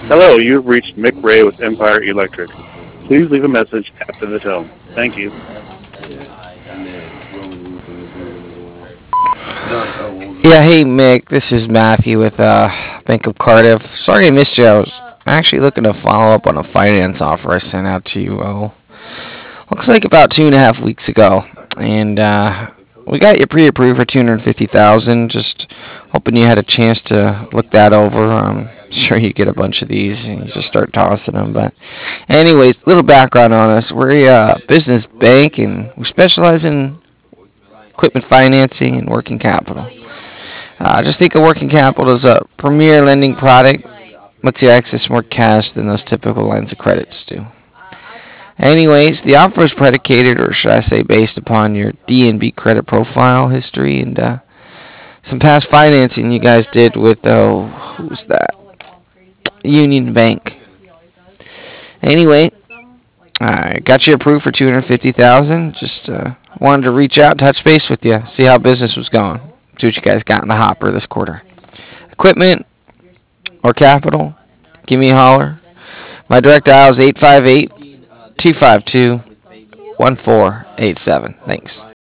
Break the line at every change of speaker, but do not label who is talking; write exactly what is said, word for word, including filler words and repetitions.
Hello, you've reached Mick Ray with Empire Electric. Please leave a message after the tone. Thank you.
Yeah, hey Mick, this is Matthew with uh, Bank of Cardiff. Sorry I missed you. I was actually looking to follow up on a finance offer I sent out to you. Oh, looks like about two and a half weeks ago, and uh, we got you pre-approved for two hundred fifty thousand. Just hoping you had a chance to look that over. I'm sure you get a bunch of these and you just start tossing them. But, anyways, little background on us: we're a uh, business bank, and we specialize in equipment financing and working capital. Uh, just think of working capital as a premier lending product. Lets you access more cash than those typical lines of credits do. Anyways, the offer is predicated, or should I say, based upon your D N B credit profile history and uh, some past financing you guys did with, oh, who's that? Union Bank. Anyway, I got you approved for two hundred fifty thousand dollars. Just uh, wanted to reach out, touch base with you, see how business was going, see what you guys got in the hopper this quarter. Equipment or capital, give me a holler. My direct dial is eight five eight, two five two, one four eight seven. Thanks.